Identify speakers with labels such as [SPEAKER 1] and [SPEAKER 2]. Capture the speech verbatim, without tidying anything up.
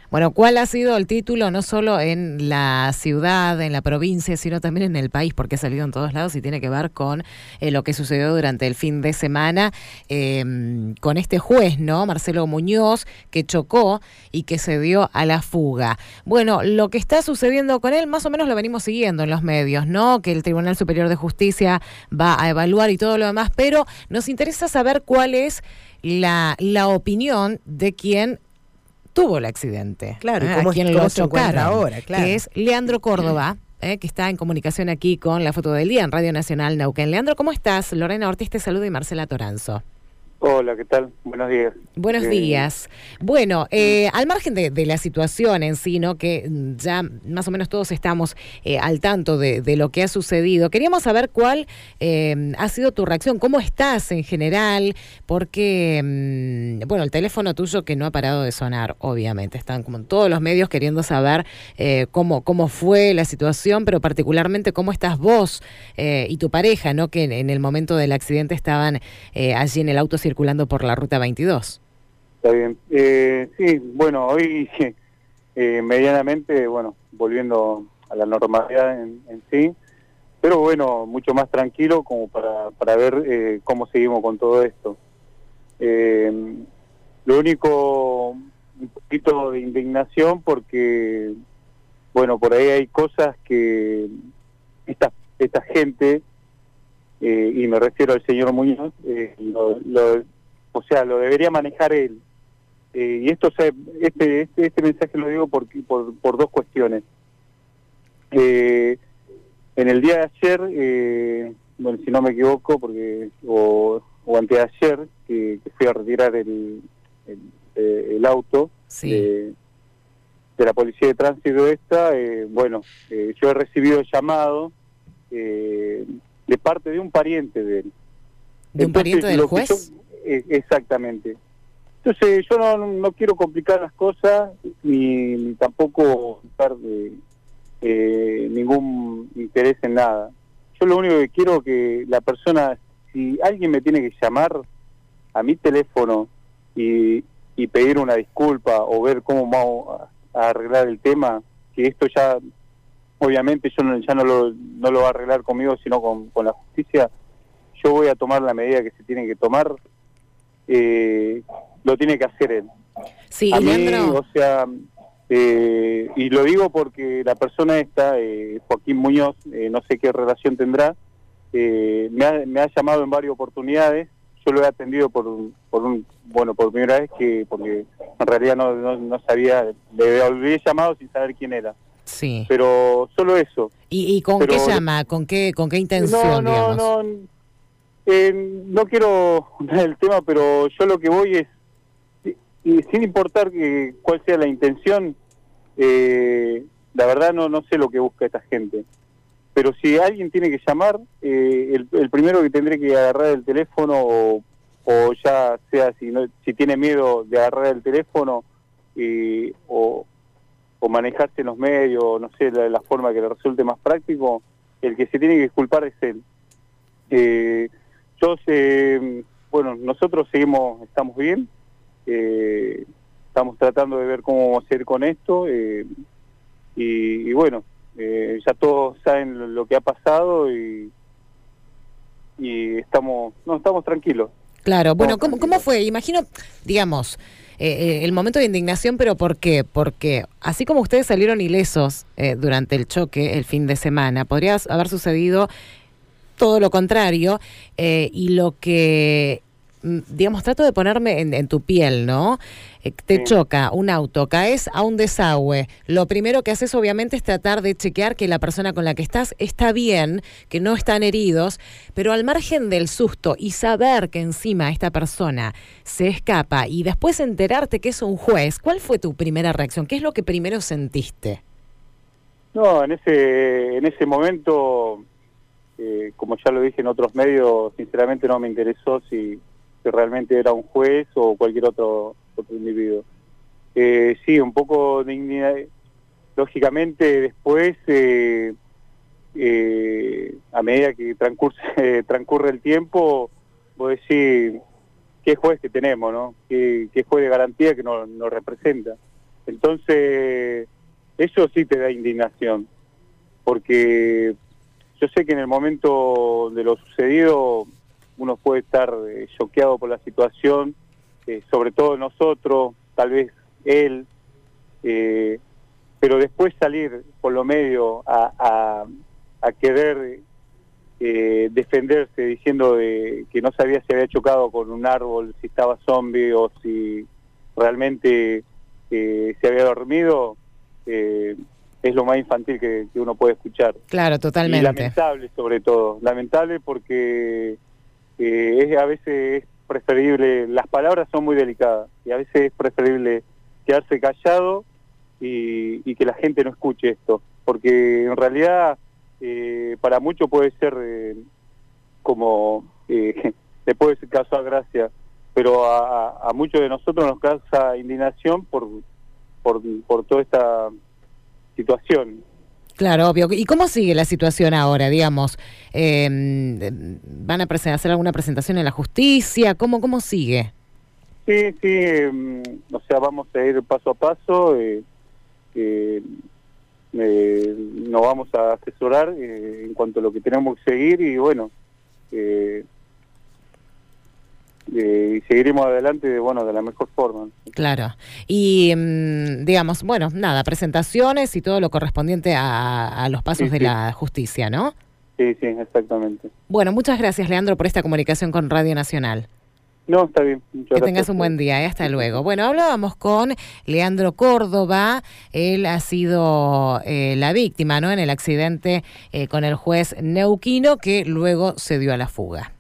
[SPEAKER 1] Bueno, ¿cuál ha sido el título no solo en la ciudad, en la provincia, sino también en el país? Porque ha salido en todos lados y tiene que ver con eh, lo que sucedió durante el fin de semana eh, con este juez, ¿no? Marcelo Muñoz, que chocó y que se dio a la fuga. Bueno, lo que está sucediendo con él más o menos lo venimos siguiendo en los medios, ¿no? Que el Tribunal Superior de Justicia va a evaluar y todo lo demás, pero nos interesa saber cuál es la, la opinión de quien tuvo el accidente,
[SPEAKER 2] claro,
[SPEAKER 1] ¿eh?
[SPEAKER 2] ¿cómo,
[SPEAKER 1] a quien
[SPEAKER 2] cómo
[SPEAKER 1] lo
[SPEAKER 2] se encuentra
[SPEAKER 1] chocaron,
[SPEAKER 2] ahora? Claro.
[SPEAKER 1] Que es Leandro Córdoba, eh, que está en comunicación aquí con La Foto del Día en Radio Nacional Neuquén. Leandro, ¿cómo estás? Lorena Ortiz te saluda y Marcela Toranzo.
[SPEAKER 3] Hola, ¿qué tal? Buenos días.
[SPEAKER 1] Buenos
[SPEAKER 3] eh,
[SPEAKER 1] días. Bueno, eh, al margen de, de la situación en sí, ¿no? Que ya más o menos todos estamos eh, al tanto de, de lo que ha sucedido, queríamos saber cuál eh, ha sido tu reacción, cómo estás en general, porque, mm, bueno, el teléfono tuyo que no ha parado de sonar, obviamente, están como en todos los medios queriendo saber eh, cómo, cómo fue la situación, pero particularmente cómo estás vos eh, y tu pareja, ¿no? Que en, en el momento del accidente estaban eh, allí en el auto circulando por la ruta veintidós.
[SPEAKER 3] Está bien. Eh, sí, bueno, hoy eh, medianamente, bueno, volviendo a la normalidad en, en sí, pero bueno, mucho más tranquilo como para, para ver eh, cómo seguimos con todo esto. Eh, lo único, un poquito de indignación porque, bueno, por ahí hay cosas que esta, esta gente... Eh, y me refiero al señor Muñoz, eh, lo, lo, o sea, lo debería manejar él. Eh, y esto, o sea, este, este, este mensaje lo digo por, por, por dos cuestiones. Eh, en el día de ayer, eh, bueno, si no me equivoco, porque o, o antes de ayer, que, que fui a retirar el, el, eh, el auto
[SPEAKER 1] sí.
[SPEAKER 3] de, de la policía de tránsito esta, eh, bueno, eh, yo he recibido llamado eh, de parte de un pariente de él.
[SPEAKER 1] ¿De un pariente del juez?
[SPEAKER 3] Yo, eh, exactamente. Entonces yo no, no quiero complicar las cosas, ni, ni tampoco dar de, eh, ningún interés en nada. Yo lo único que quiero que la persona, si alguien me tiene que llamar a mi teléfono y, y pedir una disculpa o ver cómo vamos a, a arreglar el tema, que esto ya... Obviamente yo no, ya no lo, no lo va a arreglar conmigo, sino con, con la justicia. Yo voy a tomar la medida que se tiene que tomar. Eh, lo tiene que hacer él.
[SPEAKER 1] Sí,
[SPEAKER 3] a mí,
[SPEAKER 1] Leandro.
[SPEAKER 3] o sea, eh, y lo digo porque la persona esta, eh, Joaquín Muñoz, eh, no sé qué relación tendrá, eh, me, ha, me ha llamado en varias oportunidades. Yo lo he atendido por un, por un bueno, por primera vez, que porque en realidad no, no, no sabía, le había llamado sin saber quién era.
[SPEAKER 1] Sí.
[SPEAKER 3] Pero solo eso.
[SPEAKER 1] ¿Y, y con
[SPEAKER 3] Pero,
[SPEAKER 1] qué llama? ¿Con qué con qué intención,
[SPEAKER 3] no, no,
[SPEAKER 1] digamos?
[SPEAKER 3] No, eh, no quiero dar el tema, pero yo lo que voy es, y sin importar que, cuál sea la intención, eh, la verdad no, no sé lo que busca esta gente. Pero si alguien tiene que llamar, eh, el, el primero que tendré que agarrar el teléfono, o, o ya sea si, no, si tiene miedo de agarrar el teléfono, eh, o... o manejarse en los medios, no sé, la, la forma que le resulte más práctico, el que se tiene que disculpar es él. Eh, yo sé, bueno, nosotros seguimos, estamos bien, eh, estamos tratando de ver cómo vamos a hacer con esto, eh, y, y bueno, eh, ya todos saben lo, lo que ha pasado y, y estamos, no, estamos tranquilos.
[SPEAKER 1] Claro, bueno,
[SPEAKER 3] Estamos
[SPEAKER 1] ¿cómo, ¿cómo fue? Imagino, digamos... Eh, el momento de indignación, pero ¿por qué? Porque así como ustedes salieron ilesos eh, durante el choque el fin de semana, podría haber sucedido todo lo contrario, eh, y lo que, digamos, trato de ponerme en, en tu piel, ¿no? Eh, te
[SPEAKER 3] Sí.
[SPEAKER 1] choca un auto, caes a un desagüe, lo primero que haces obviamente es tratar de chequear que la persona con la que estás está bien, que no están heridos, pero al margen del susto y saber que encima esta persona se escapa y después enterarte que es un juez, ¿cuál fue tu primera reacción? ¿Qué es lo que primero sentiste?
[SPEAKER 3] No, en ese, en ese momento, eh, como ya lo dije en otros medios, sinceramente no me interesó si, si realmente era un juez o cualquier otro otro individuo. Eh, sí, un poco de indignidad. Lógicamente después, eh, eh, a medida que transcurre, eh, transcurre el tiempo, vos decís, qué juez que tenemos, ¿no? Qué, qué juez de garantía que nos, nos representa. Entonces, eso sí te da indignación, porque yo sé que en el momento de lo sucedido uno puede estar eh, choqueado por la situación, eh, sobre todo nosotros, tal vez él, eh, pero después salir por lo medio a, a, a querer eh, defenderse diciendo de, que no sabía si había chocado con un árbol, si estaba zombie o si realmente eh, se había dormido, eh, es lo más infantil que, que uno puede escuchar.
[SPEAKER 1] Claro, totalmente.
[SPEAKER 3] Y lamentable sobre todo, lamentable porque eh, es, a veces es preferible, las palabras son muy delicadas y a veces es preferible quedarse callado y, y que la gente no escuche esto, porque en realidad eh, para muchos puede ser eh, como, eh, le puede causar gracia, pero a, a muchos de nosotros nos causa indignación por, por, por toda esta situación.
[SPEAKER 1] Claro, obvio. ¿Y cómo sigue la situación ahora, digamos? Eh, ¿Van a hacer alguna presentación en la justicia? ¿Cómo, cómo sigue?
[SPEAKER 3] Sí, sí, eh, o sea, vamos a ir paso a paso, eh, eh, eh, nos vamos a asesorar eh, en cuanto a lo que tenemos que seguir y bueno, eh, eh, y seguiremos adelante de, bueno, de la mejor forma.
[SPEAKER 1] Claro. Y, mmm, digamos, bueno, nada, presentaciones y todo lo correspondiente a, a los pasos sí, de sí. la justicia, ¿no?
[SPEAKER 3] Sí, sí, exactamente.
[SPEAKER 1] Bueno, muchas gracias, Leandro, por esta comunicación con Radio Nacional.
[SPEAKER 3] No, está bien. Muchas
[SPEAKER 1] que
[SPEAKER 3] gracias.
[SPEAKER 1] tengas un buen día, ¿eh? Hasta luego. Bueno, hablábamos con Leandro Córdoba, él ha sido eh, la víctima, ¿no?, en el accidente eh, con el juez neuquino que luego se dio a la fuga.